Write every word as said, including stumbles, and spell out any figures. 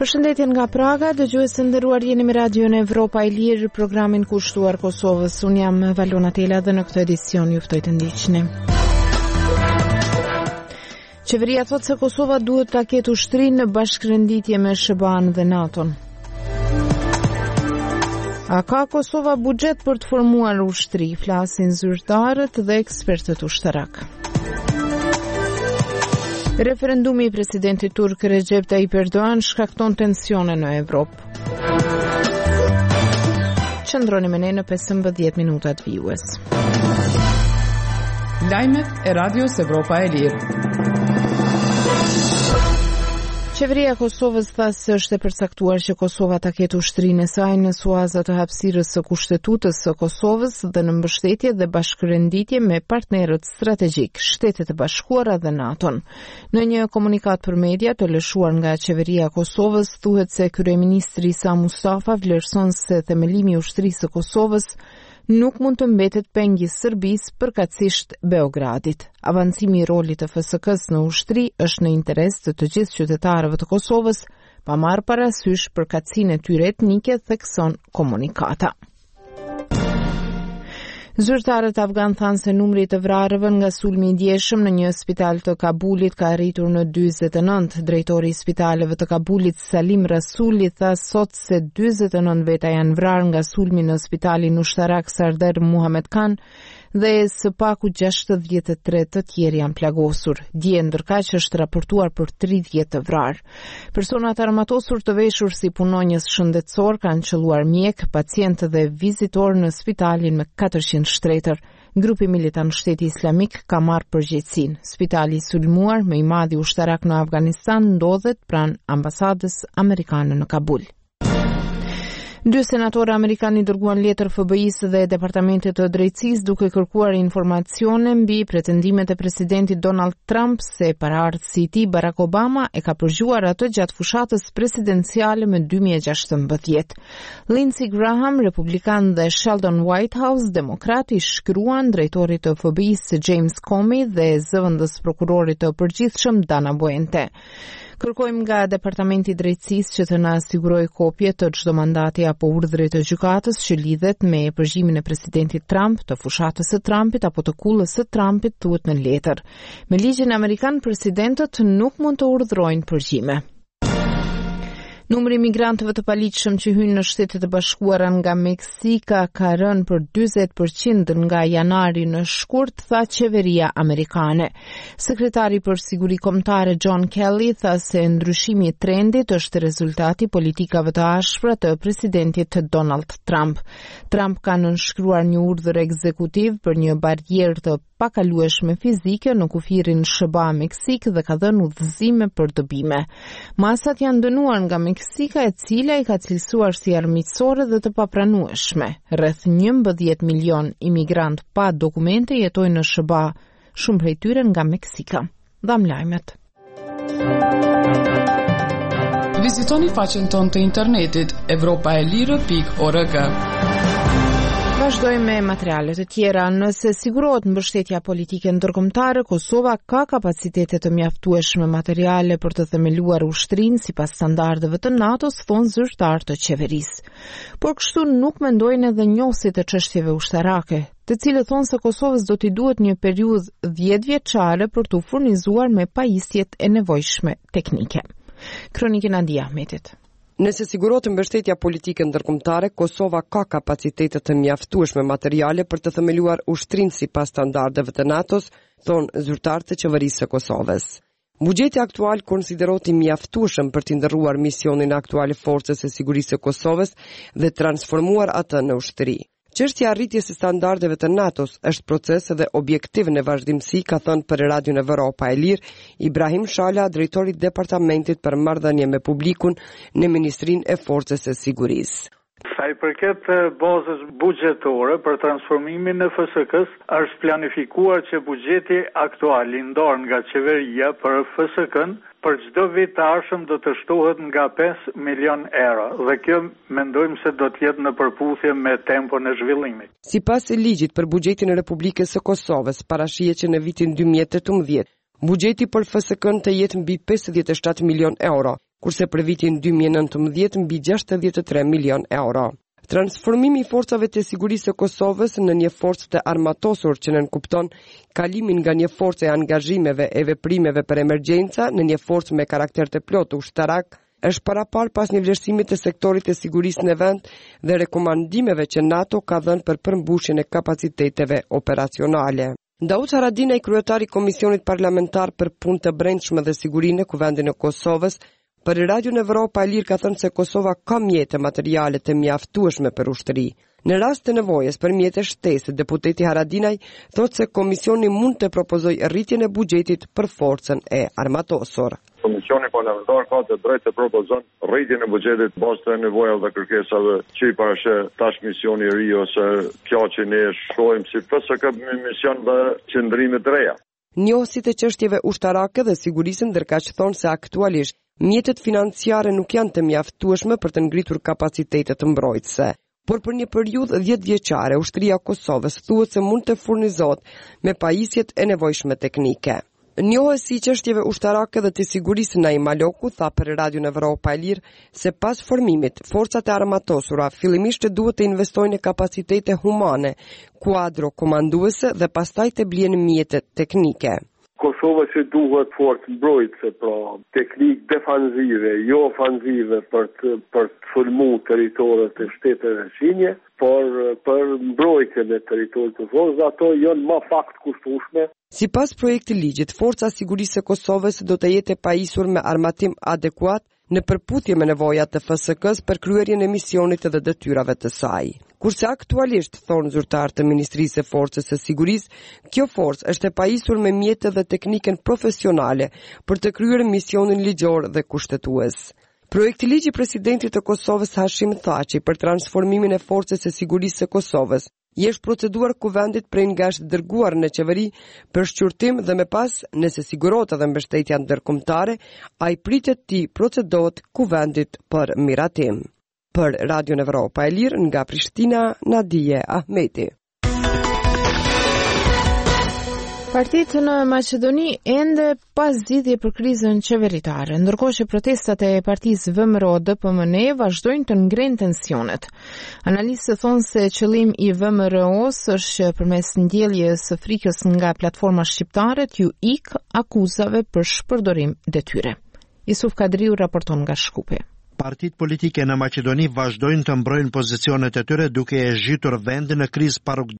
Përshëndetje nga Praga, dëgjues të nderuar, jeni me Radion Evropa e Lirë, programin kushtuar Kosovës. Unë jam Valona Tela dhe në këtë edicion ju ftoj të ndiqni. Qeveria thot se Kosova duhet ta ketë ushtrinë në bashkërenditje me S B A-n dhe NATO-n. A ka Kosova buxhet për të formuar ushtri, flasin zyrtarët dhe ekspertët ushtarak. Referendumi i presidentit turk Recep Tayyip Erdogan shkakton tensione në Evropë. Qëndroni me ne në pesëmbëdhjetë minutat vijues. Lajmet e Radios Evropa e Lirë. Qeveria e Kosovës tha se është e përcaktuar që Kosova ta ketë ushtrinë e saj në suaza të hapësirës së kushtetues së Kosovës dhe në mbështetje dhe bashkërenditje me partnerët strategjik, Shtetet e Bashkuara dhe NATO-n. Në një komunikat për media të lëshuar nga qeveria e Kosovës thuhet se kryeministri Sa Mustafa vlerëson se themelimi i ushtrisë së Kosovës nuk mund të mbetet pengë i Serbisë, përkatësisht Beogradit. Avancimi i rolit të F S K-s në ushtri është në interes të të gjithë qytetarëve të Kosovës, pa marrë parasysh përkatësinë e tyre etnike, thekson komunikata. Zyrtarët afgan thanë se numri i të vrarëve nga sulmi i djeshëm në një spital të Kabulit ka arritur në dyzet e nëntë. Drejtori i spitaleve të Kabulit, Salim Rasuli, tha sot se dyzet e nëntë veta janë vrarë nga sulmi në spitalin ushtarak Sardar Muhammed Khan dhe së paku gjashtëdhjetë e tre të tjerë janë plagosur. Dje ndërkaq është raportuar për tridhjetë të vrarë. Personat armatosur të veshur si punonjës shëndetësor kanë qelluar mjek, pacientë dhe vizitor në spitalin me katërqind shtretër. Grupi militant Shteti Islamik ka marrë përgjegjësinë. Spitali i sulmuar më i madh i ushtarak në Afganistan ndodhet pranë ambasadës amerikane në Kabul. Dy senatorë amerikanë i dërguan letër F B I-s dhe Departamentit të Drejtësisë duke kërkuar informacione mbi pretendimet e presidentit Donald Trump se paraardhësi i tij Barack Obama e ka përgjuar atë gjatë fushatës presidenciale më dy mijë e gjashtëmbëdhjetë. Lindsey Graham, republikan, dhe Sheldon Whitehouse, demokrat, i shkruan drejtorit të F B I-s James Comey dhe zëvendës prokurorit të përgjithshëm Dana Boente. Kërkojmë nga Departamenti i Drejtësisë që të na sigurojë kopje të çdo mandati apo urdhri të gjykatës që lidhet me përgjimin e presidentit Trump, të fushatës së Trumpit apo të kullës së Trumpit, thuhet në letër. Me ligjin amerikan, presidentët nuk mund të urdhërojnë përgjime. Numri i migrantëve të paligjshëm që hyjnë në Shtetet e Bashkuara nga Meksika ka rënë për dyzet përqind nga janari në shkurt, tha qeveria amerikane. Sekretari për siguri kombëtare John Kelly tha se ndryshimi i trendit është rezultati politikave të ashpra të presidentit Donald Trump. Trump ka nënshkruar një urdhër ekzekutiv për një barierë të pakalueshme fizike në kufirin S B A Meksik dhe ka dhënë udhëzime për dobime. Masat janë dënuar nga Meksika, e cila i ka cilësuar si armiqësore dhe të papranueshme. Rreth njëmbëdhjetë milion imigrant pa dokumente jetojnë në S B A, shumë prej tyre nga Meksika. Dham lajmet. Vizitoni faqen tonë të internetit evropaelire pikë org. Vazhdojmë me materialet të tjera. Nëse sigurohet mbështetja politike ndërkombëtare, Kosova ka kapacitete të mjaftueshme materiale për të themeluar ushtrinë sipas standardeve të NATO-s, thonë zyrtar të qeverisë. Por kështu nuk mendojnë edhe njohësit e çështjeve ushtarake, të cilët thonë se Kosovës do t'i duhet një periudhë dhjetë vjeçare për t'u furnizuar me pajisjet e nevojshme teknike. Kronikën Andia Ahmetit. Nëse sigurohet mbështetja politike ndërkombëtare, Kosova ka kapacitete të mjaftueshme materiale për të themeluar ushtrinë sipas standardeve të NATO-s, thonë zyrtarët e qeverisë së Kosovës. Buxheti aktual konsiderohet i mjaftueshëm për të ndërruar misionin aktual i forcës së sigurisë së Kosovës dhe transformuar atë në ushtri. Çështja e arritjes së standardeve të NATO-s është proces dhe objektiv në vazhdimsi, ka thënë për Radion Evropa e Lirë Ibrahim Shala, drejtori i Departamentit për Marrëdhënie me Publikun në Ministrinë e Forcës së Sigurisë. Sa i përket bazës buxhetore për transformimin e F S K-s, është planifikuar që buxheti aktual i ndarë nga qeveria për F S K-n për çdo vit të ardhshëm do të shtohet nga pesë milion euro dhe kjo mendojmë se do të jetë në përputhje me tempon e zhvillimit. Sipas ligjit për buxhetin e Republikës së Kosovës, parashihet që në vitin dy mijë e tetëmbëdhjetë buxheti për F S K-n të jetë mbi pesëdhjetë e shtatë milion euro, kurse për vitin dy mijë e nëntëmbëdhjetë mbi gjashtëdhjetë e tre milion euro. Transformimi i forcave të sigurisë së Kosovës në një forcë të armatosur që nënkupton kalimin nga një forcë e angazhimeve e veprimeve për emergjenca në një forcë me karakter të plotë ushtarak, është parapar pas një vlerësimi të sektorit të sigurisë në vend dhe rekomandimeve që NATO ka dhënë për përmbushjen e kapaciteteve operacionale. Daud Haradinaj, kryetari i Komisionit Parlamentar për Punë të Brendshme dhe Sigurinë në Kuvendin e Kosovës, për Radion Evropa e Lirë ka thënë se Kosova ka mjete materiale të mjaftueshme për ushtri. Në rast të nevojës për mjete shtesë, deputeti Haradinaj thotë se komisioni mund të propozojë rritjen e buxhetit për forcën e armatosur. Komisioni parlamentar ka të drejtë të propozon rritjen e buxhetit bazë të nevojave dhe kërkesave që i parashë tash misioni i ri ose kjo që ne shohim si F S K mision dhe qëndrime të reja. Njohësit e çështjeve ushtarake dhe sigurisë ndërkaq thonë se aktualisht mjetet financiare nuk janë të mjaftueshme për të ngritur kapacitetet mbrojtëse. Por për një periudhë dhjetë vjeçare, ushtria e Kosovës thuhet se mund të furnizohet me pajisjet e nevojshme teknike. Njohësi i çështjeve ushtarake dhe të sigurisë Naim Maloku tha për Radion Evropa e Lirë se pas formimit, forcat e armatosura fillimisht duhet të investojnë në kapacitete humane, kuadro komanduese dhe pastaj të blien mjete teknike. Kosova që duhet forcë mbrojtëse, pra teknikë defanzive, jo ofanzive për të, për të sulmu territoret e shteteve shinje, por për mbrojtjen e territorit të Kosovës, ato janë më fakt kushtueshme. Sipas projektit ligjit, Forca e Sigurisë së Kosovës do të jetë e pajisur me armatim adekuat në përputhje me nevojat të F S K-s për kryerjen e misionit dhe detyrave të saj. Kurse aktualisht, thonë zyrtar të Ministrisë së Forcës së Sigurisë, kjo forcë është e pajisur me mjete dhe teknikën profesionale për të kryer misionin ligjor dhe kushtetues. Projekti ligji i presidentit të Kosovës Hashim Thaçi për transformimin e Forcës së Sigurisë së Kosovës i është proceduar kuvendit prej nga është dërguar në qeveri për shqyrtim dhe me pas, nëse sigurohet edhe mbështetja ndërkombëtare, ai pritet të procedohet kuvendit për miratim. Për Radion Evropa e Lirë nga Prishtina, Nadije Ahmeti. Partitë në Maqedoni ende pas zgjidhje për krizën qeveritare, ndërkohë që protestat e partisë V M R O D P M N vazhdojnë të ngrenë tensionet. Analistët thonë se qëllimi i V M R O-s është që përmes ndjeljes së frikës nga platforma shqiptare t'ju ikë akuzave për shpërdorim detyre. Isuf Kadriu raporton nga Shkupi. Partitë politike në Maqedoni vazhdojnë të mbrojnë pozicionet e tyre duke e zhytur vendin në krizë pa